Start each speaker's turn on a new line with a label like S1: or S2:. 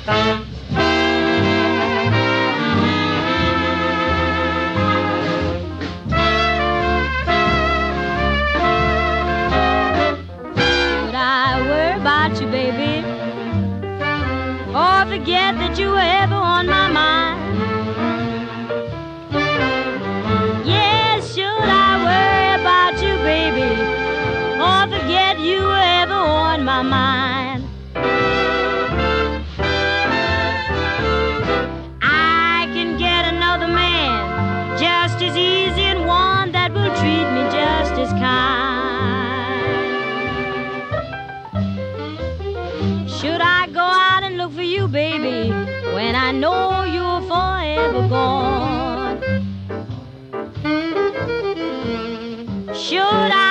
S1: Should I worry about you, baby, or forget that you were ever on my mind? Yes, should I worry about you, baby, or forget you were ever on my mind? I can get another man just as easy, and one that will treat me just as kind. Should I go out and look for you, baby, when I know you're forever gone? Should I